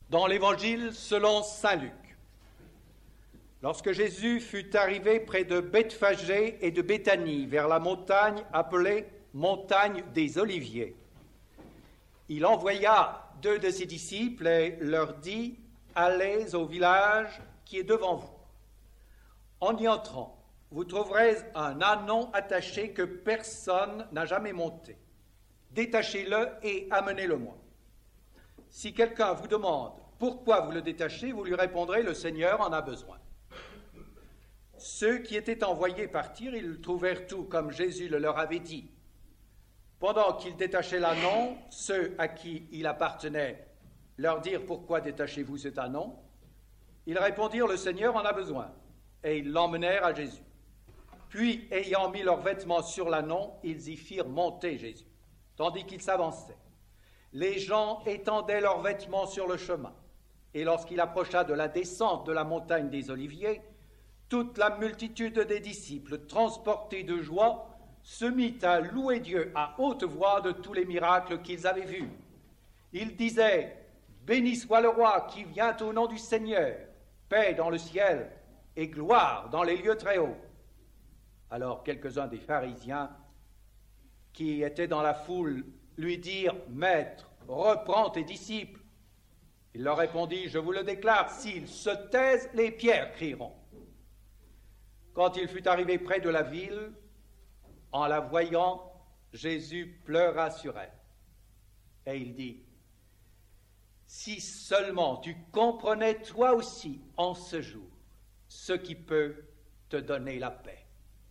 Dans l'Évangile selon saint Luc. Lorsque Jésus fut arrivé près de Bethphagée et de Béthanie, vers la montagne appelée montagne des Oliviers, il envoya 2 de ses disciples et leur dit « Allez au village qui est devant vous. En y entrant, vous trouverez un ânon attaché que personne n'a jamais monté. Détachez-le et amenez-le-moi. Si quelqu'un vous demande pourquoi vous le détachez, vous lui répondrez « Le Seigneur en a besoin ». Ceux qui étaient envoyés partir, ils trouvèrent tout comme Jésus le leur avait dit. Pendant qu'ils détachaient l'ânon, ceux à qui il appartenait leur dirent « Pourquoi détachez-vous cet ânon ?» Ils répondirent « Le Seigneur en a besoin ». Et ils l'emmenèrent à Jésus. Puis, ayant mis leurs vêtements sur l'ânon, ils y firent monter Jésus, tandis qu'il s'avançait. Les gens étendaient leurs vêtements sur le chemin. Et lorsqu'il approcha de la descente de la montagne des Oliviers, toute la multitude des disciples, transportés de joie, se mit à louer Dieu à haute voix de tous les miracles qu'ils avaient vus. Ils disaient « Béni soit le roi qui vient au nom du Seigneur, paix dans le ciel et gloire dans les lieux très hauts. » Alors quelques-uns des pharisiens qui étaient dans la foule lui dirent « Maître, reprends tes disciples. » Il leur répondit « Je vous le déclare, s'ils se taisent, les pierres crieront. » Quand il fut arrivé près de la ville, en la voyant, Jésus pleura sur elle. Et il dit, « Si seulement tu comprenais toi aussi en ce jour ce qui peut te donner la paix. »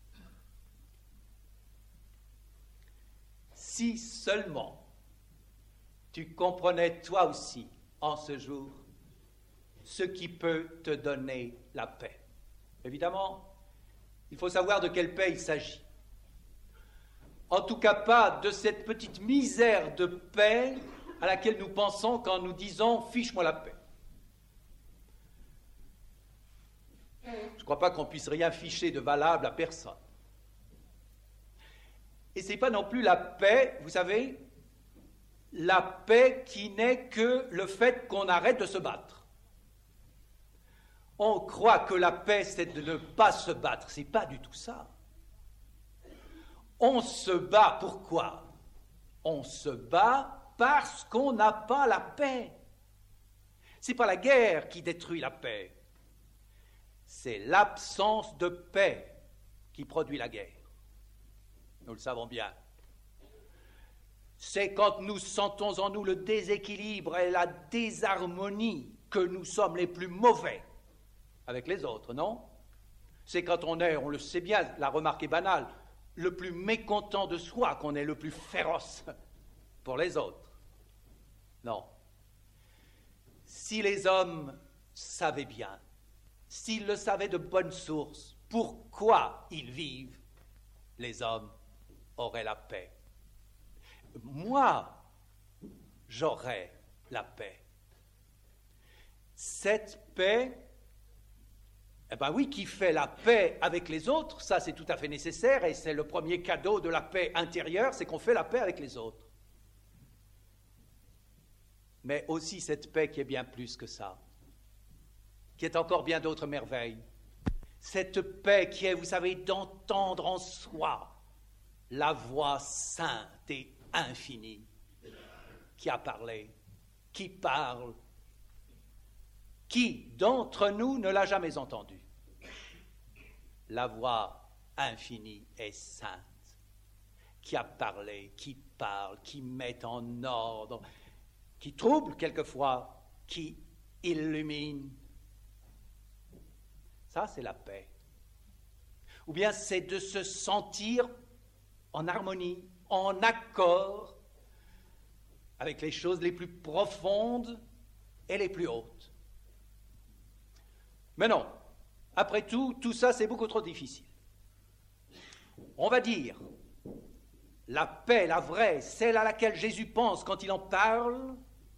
Si seulement tu comprenais toi aussi en ce jour ce qui peut te donner la paix. Évidemment, il faut savoir de quelle paix il s'agit. En tout cas, pas de cette petite misère de paix à laquelle nous pensons quand nous disons « fiche-moi la paix ». Je ne crois pas qu'on puisse rien ficher de valable à personne. Et ce n'est pas non plus la paix, vous savez, la paix qui n'est que le fait qu'on arrête de se battre. On croit que la paix, c'est de ne pas se battre. Ce n'est pas du tout ça. On se bat, pourquoi? On se bat parce qu'on n'a pas la paix. Ce n'est pas la guerre qui détruit la paix. C'est l'absence de paix qui produit la guerre. Nous le savons bien. C'est quand nous sentons en nous le déséquilibre et la désharmonie que nous sommes les plus mauvais avec les autres, non? C'est quand on est, on le sait bien, la remarque est banale, le plus mécontent de soi qu'on est le plus féroce pour les autres. Non. Si les hommes savaient bien, s'ils le savaient de bonne source, pourquoi ils vivent, les hommes auraient la paix. Moi, j'aurais la paix. Cette paix, eh bien oui, qui fait la paix avec les autres, ça c'est tout à fait nécessaire et c'est le premier cadeau de la paix intérieure, c'est qu'on fait la paix avec les autres. Mais aussi cette paix qui est bien plus que ça, qui est encore bien d'autres merveilles. Cette paix qui est, vous savez, d'entendre en soi la voix sainte et infinie qui a parlé, qui parle. Qui d'entre nous ne l'a jamais entendu? La voix infinie et sainte qui a parlé, qui parle, qui met en ordre, qui trouble quelquefois, qui illumine. Ça, c'est la paix. Ou bien c'est de se sentir en harmonie, en accord avec les choses les plus profondes et les plus hautes. Mais non, après tout ça, c'est beaucoup trop difficile. On va dire, la paix, la vraie, celle à laquelle Jésus pense quand il en parle,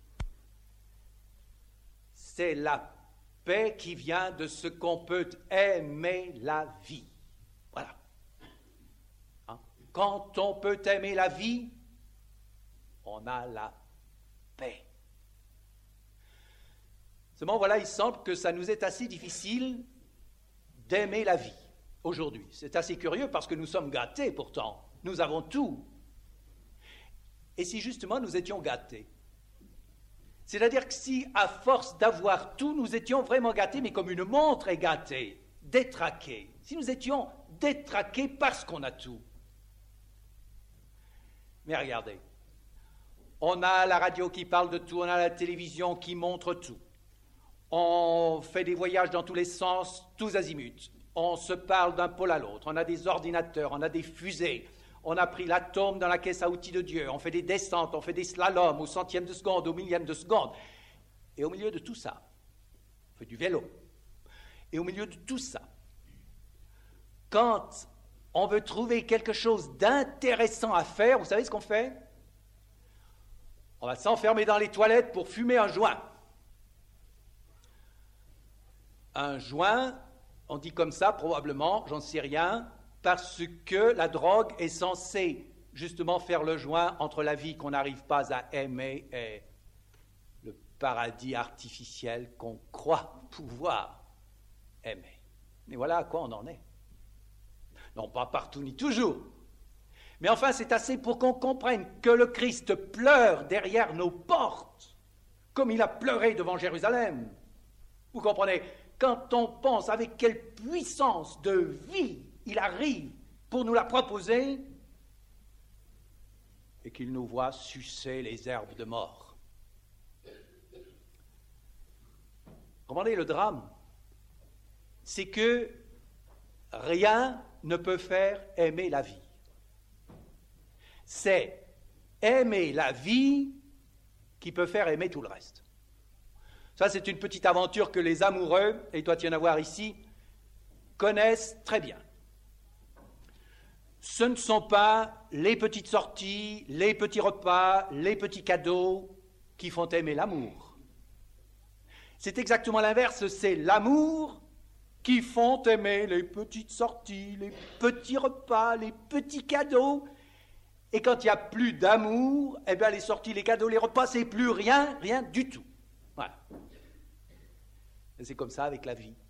c'est la paix qui vient de ce qu'on peut aimer la vie. Voilà. Hein? Quand on peut aimer la vie, on a la paix. Seulement, voilà, il semble que ça nous est assez difficile d'aimer la vie aujourd'hui. C'est assez curieux parce que nous sommes gâtés pourtant. Nous avons tout. Et si justement nous étions gâtés? C'est-à-dire que si, à force d'avoir tout, nous étions vraiment gâtés, mais comme une montre est gâtée, détraqués, si nous étions détraqués parce qu'on a tout. Mais regardez, on a la radio qui parle de tout, on a la télévision qui montre tout. On fait des voyages dans tous les sens, tous azimuts. On se parle d'un pôle à l'autre, on a des ordinateurs, on a des fusées. On a pris l'atome dans la caisse à outils de Dieu, on fait des descentes, on fait des slaloms au centième de seconde, au millième de seconde. Et au milieu de tout ça, on fait du vélo. Et au milieu de tout ça, quand on veut trouver quelque chose d'intéressant à faire, vous savez ce qu'on fait? On va s'enfermer dans les toilettes pour fumer un joint. Un joint, on dit comme ça probablement, j'en sais rien, parce que la drogue est censée justement faire le joint entre la vie qu'on n'arrive pas à aimer et le paradis artificiel qu'on croit pouvoir aimer. Et voilà à quoi on en est. Non pas partout ni toujours, mais enfin c'est assez pour qu'on comprenne que le Christ pleure derrière nos portes, comme il a pleuré devant Jérusalem. Vous comprenez? Quand on pense avec quelle puissance de vie il arrive pour nous la proposer et qu'il nous voit sucer les herbes de mort. Comprenez le drame? C'est que rien ne peut faire aimer la vie. C'est aimer la vie qui peut faire aimer tout le reste. Ça, c'est une petite aventure que les amoureux, et il doit y en avoir ici, connaissent très bien. Ce ne sont pas les petites sorties, les petits repas, les petits cadeaux qui font aimer l'amour. C'est exactement l'inverse, c'est l'amour qui font aimer les petites sorties, les petits repas, les petits cadeaux. Et quand il n'y a plus d'amour, eh bien les sorties, les cadeaux, les repas, c'est plus rien, rien du tout. Voilà. Et c'est comme ça avec la vie.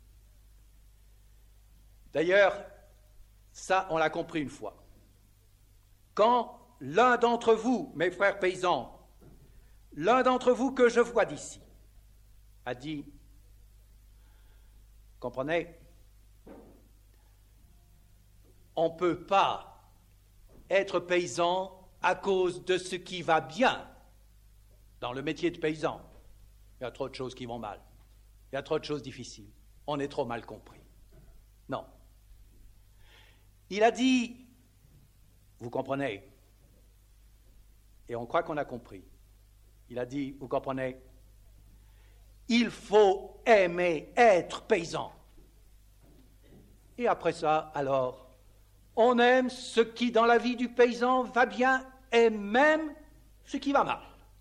D'ailleurs, ça, on l'a compris une fois. Quand l'un d'entre vous, mes frères paysans, l'un d'entre vous que je vois d'ici, a dit, comprenez, on ne peut pas être paysan à cause de ce qui va bien dans le métier de paysan. Il y a trop de choses qui vont mal. Il y a trop de choses difficiles. On est trop mal compris. Non. Il a dit, vous comprenez, et on croit qu'on a compris, il a dit, vous comprenez, il faut aimer être paysan. Et après ça, alors, on aime ce qui dans la vie du paysan va bien et même ce qui va mal.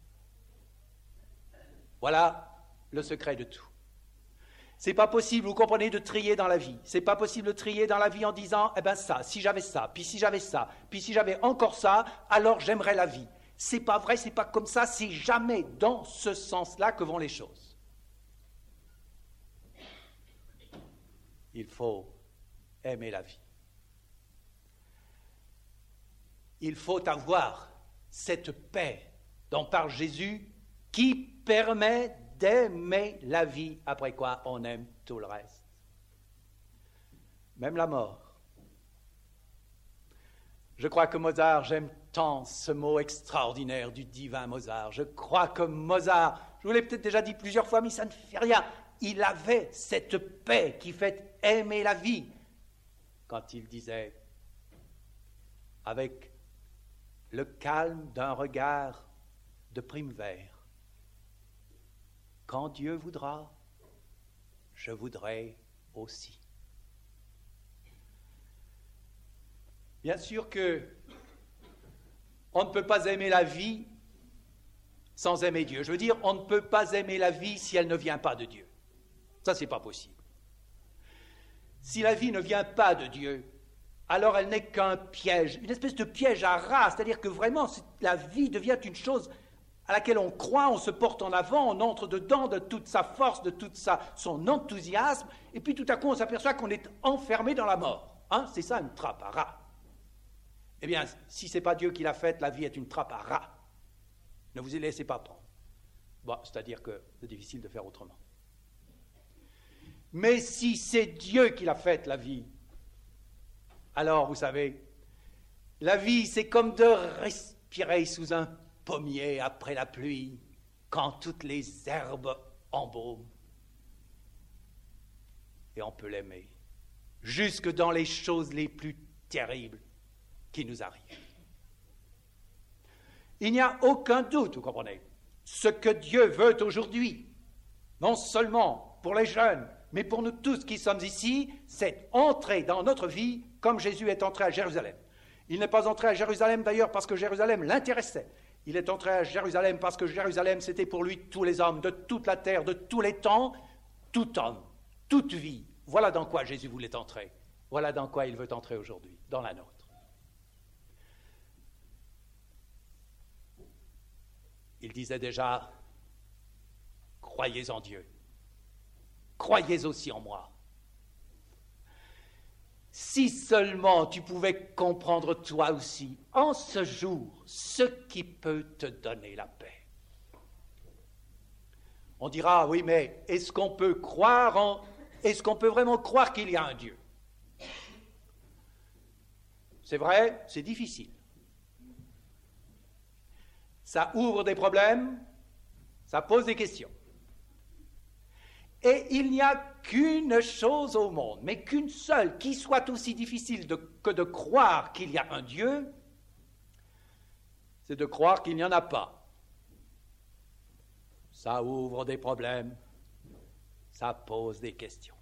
Voilà le secret de tout. C'est pas possible, vous comprenez, de trier dans la vie. C'est pas possible de trier dans la vie en disant, eh ben ça, si j'avais ça, puis si j'avais ça, puis si j'avais encore ça, alors j'aimerais la vie. C'est pas vrai, c'est pas comme ça, c'est jamais dans ce sens-là que vont les choses. Il faut aimer la vie. Il faut avoir cette paix dont parle Jésus qui permet d'aimer la vie, après quoi on aime tout le reste. Même la mort. Je crois que Mozart, j'aime tant ce mot extraordinaire du divin Mozart. Je crois que Mozart, je vous l'ai peut-être déjà dit plusieurs fois, mais ça ne fait rien. Il avait cette paix qui fait aimer la vie. Quand il disait, avec le calme d'un regard de prime vert, quand Dieu voudra, je voudrais aussi. Bien sûr que on ne peut pas aimer la vie sans aimer Dieu. Je veux dire, on ne peut pas aimer la vie si elle ne vient pas de Dieu. Ça, c'est pas possible. Si la vie ne vient pas de Dieu, alors elle n'est qu'un piège, une espèce de piège à rats, c'est-à-dire que vraiment, la vie devient une chose à laquelle on croit, on se porte en avant, on entre dedans de toute sa force, de son enthousiasme, et puis tout à coup on s'aperçoit qu'on est enfermé dans la mort. Hein, c'est ça une trappe à rats. Eh bien, si ce n'est pas Dieu qui l'a faite, la vie est une trappe à rats. Ne vous y laissez pas prendre. Bon, c'est-à-dire que c'est difficile de faire autrement. Mais si c'est Dieu qui l'a faite, la vie, alors, vous savez, la vie, c'est comme de respirer sous un pommier après la pluie, quand toutes les herbes embaument. Et on peut l'aimer, jusque dans les choses les plus terribles qui nous arrivent. Il n'y a aucun doute, vous comprenez, ce que Dieu veut aujourd'hui, non seulement pour les jeunes, mais pour nous tous qui sommes ici, c'est entrer dans notre vie comme Jésus est entré à Jérusalem. Il n'est pas entré à Jérusalem d'ailleurs parce que Jérusalem l'intéressait. Il est entré à Jérusalem parce que Jérusalem, c'était pour lui tous les hommes de toute la terre, de tous les temps, tout homme, toute vie. Voilà dans quoi Jésus voulait entrer. Voilà dans quoi il veut entrer aujourd'hui, dans la nôtre. Il disait déjà, croyez en Dieu. Croyez aussi en moi. Si seulement tu pouvais comprendre toi aussi, en ce jour, ce qui peut te donner la paix. On dira, oui, mais est-ce qu'on peut vraiment croire qu'il y a un Dieu? C'est vrai, c'est difficile. Ça ouvre des problèmes, ça pose des questions. Et il n'y a qu'une chose au monde, mais qu'une seule, qui soit aussi difficile que de croire qu'il y a un Dieu, c'est de croire qu'il n'y en a pas. Ça ouvre des problèmes, ça pose des questions.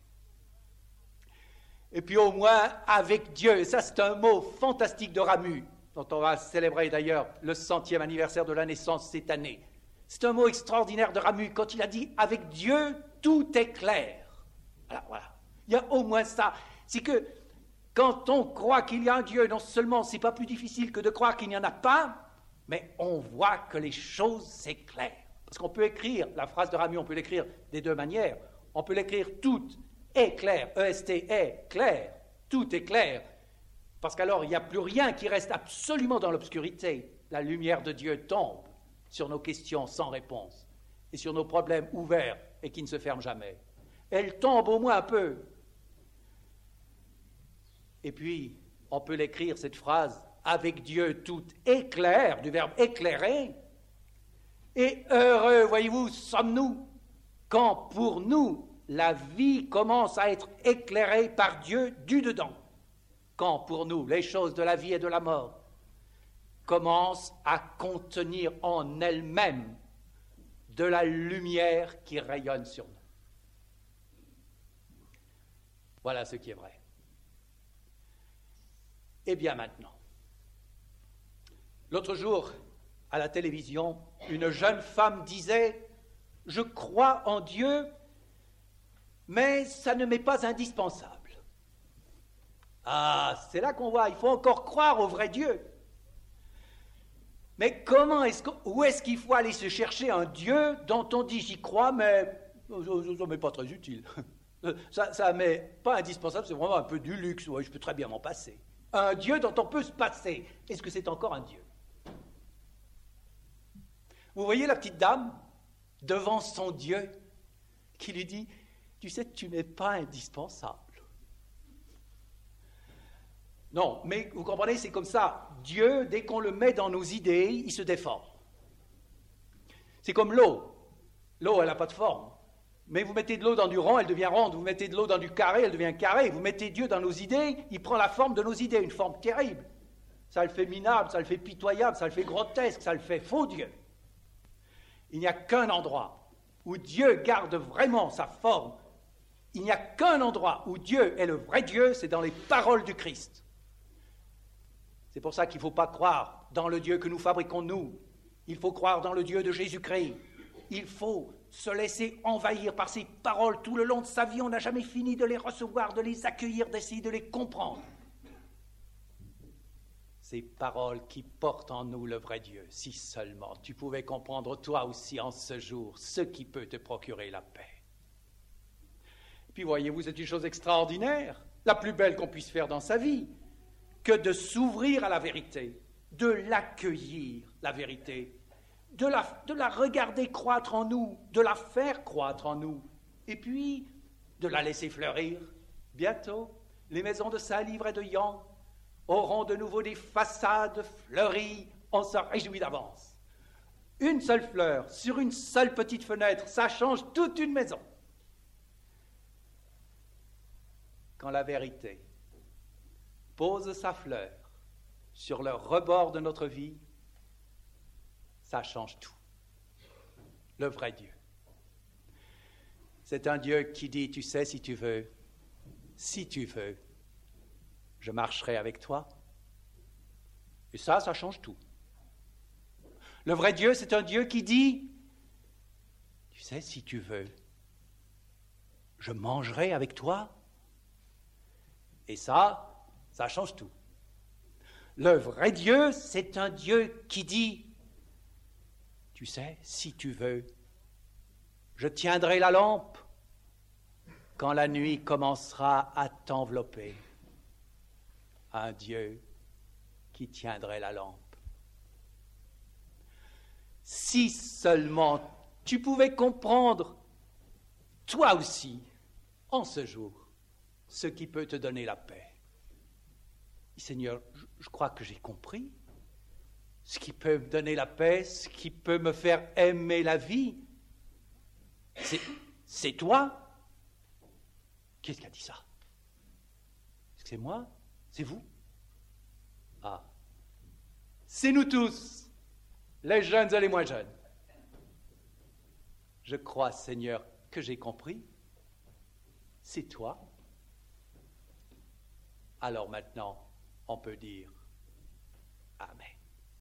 Et puis au moins, avec Dieu, ça c'est un mot fantastique de Ramu, dont on va célébrer d'ailleurs le 100e anniversaire de la naissance cette année. C'est un mot extraordinaire de Ramu, quand il a dit « avec Dieu, tout est clair ». Alors voilà, il y a au moins ça. C'est que quand on croit qu'il y a un Dieu, non seulement c'est pas plus difficile que de croire qu'il n'y en a pas, mais on voit que les choses, c'est clair. Parce qu'on peut écrire, la phrase de Ramu, on peut l'écrire des deux manières. On peut l'écrire « tout est clair », E-S-T est clair, tout est clair. Parce qu'alors, il n'y a plus rien qui reste absolument dans l'obscurité. La lumière de Dieu tombe sur nos questions sans réponse et sur nos problèmes ouverts et qui ne se ferment jamais. Elle tombe au moins un peu. Et puis, on peut l'écrire, cette phrase, « avec Dieu tout éclaire », du verbe « éclairer ». Et heureux, voyez-vous, sommes-nous, quand pour nous, la vie commence à être éclairée par Dieu du dedans. Quand pour nous, les choses de la vie et de la mort commencent à contenir en elles-mêmes de la lumière qui rayonne sur nous. Voilà ce qui est vrai. Et bien maintenant, l'autre jour, à la télévision, une jeune femme disait « Je crois en Dieu, mais ça ne m'est pas indispensable. » Ah, c'est là qu'on voit, il faut encore croire au vrai Dieu. Mais où est-ce qu'il faut aller se chercher un Dieu dont on dit « J'y crois, mais ça m'est pas très utile. » Ça m'est pas indispensable, c'est vraiment un peu du luxe, ouais, je peux très bien m'en passer. Un Dieu dont on peut se passer, est-ce que c'est encore un Dieu? Vous voyez la petite dame devant son Dieu qui lui dit « Tu sais, tu n'es pas indispensable. » Non, mais vous comprenez, c'est comme ça. Dieu, dès qu'on le met dans nos idées, il se déforme. C'est comme l'eau. L'eau, elle n'a pas de forme. Mais vous mettez de l'eau dans du rond, elle devient ronde. Vous mettez de l'eau dans du carré, elle devient carré. Vous mettez Dieu dans nos idées, il prend la forme de nos idées, une forme terrible. Ça le fait minable, ça le fait pitoyable, ça le fait grotesque, ça le fait faux Dieu. Il n'y a qu'un endroit où Dieu garde vraiment sa forme. Il n'y a qu'un endroit où Dieu est le vrai Dieu, c'est dans les paroles du Christ. C'est pour ça qu'il ne faut pas croire dans le Dieu que nous fabriquons nous. Il faut croire dans le Dieu de Jésus-Christ. Il faut se laisser envahir par ces paroles tout le long de sa vie. On n'a jamais fini de les recevoir, de les accueillir, d'essayer de les comprendre. ces paroles qui portent en nous le vrai Dieu. Si seulement tu pouvais comprendre toi aussi en ce jour ce qui peut te procurer la paix. Et puis voyez-vous, c'est une chose extraordinaire, la plus belle qu'on puisse faire dans sa vie, que de s'ouvrir à la vérité, de l'accueillir, la vérité, de la regarder croître en nous, de la faire croître en nous, et puis de la laisser fleurir. Bientôt, les maisons de Saint-Livre et de Yan auront de nouveau des façades fleuries, on se réjouit d'avance. Une seule fleur sur une seule petite fenêtre, ça change toute une maison. Quand la vérité pose sa fleur sur le rebord de notre vie, ça change tout. Le vrai Dieu. C'est un Dieu qui dit, tu sais, si tu veux, je marcherai avec toi. Et ça change tout. Le vrai Dieu, c'est un Dieu qui dit, tu sais, si tu veux, je mangerai avec toi. Et ça change tout. Le vrai Dieu, c'est un Dieu qui dit, tu sais, si tu veux, je tiendrai la lampe quand la nuit commencera à t'envelopper. Un Dieu qui tiendrait la lampe. Si seulement tu pouvais comprendre, toi aussi, en ce jour, ce qui peut te donner la paix. Seigneur, je crois que j'ai compris ce qui peut me donner la paix, ce qui peut me faire aimer la vie. C'est toi. Qui est-ce qui a dit ça? Est-ce que c'est moi? C'est vous? Ah, c'est nous tous, les jeunes et les moins jeunes. Je crois, Seigneur, que j'ai compris. C'est toi. Alors maintenant, on peut dire Amen.